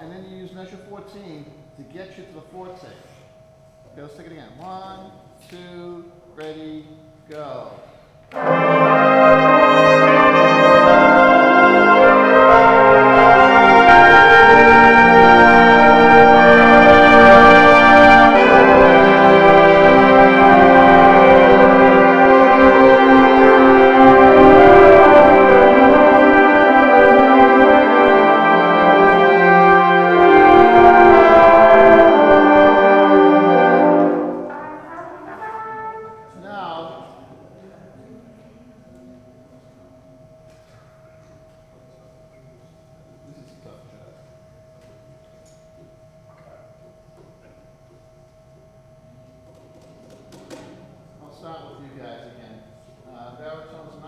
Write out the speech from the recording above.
and then you use measure 14 to get you to the fourth take. Okay, let's take it again. 1, 2, ready, go.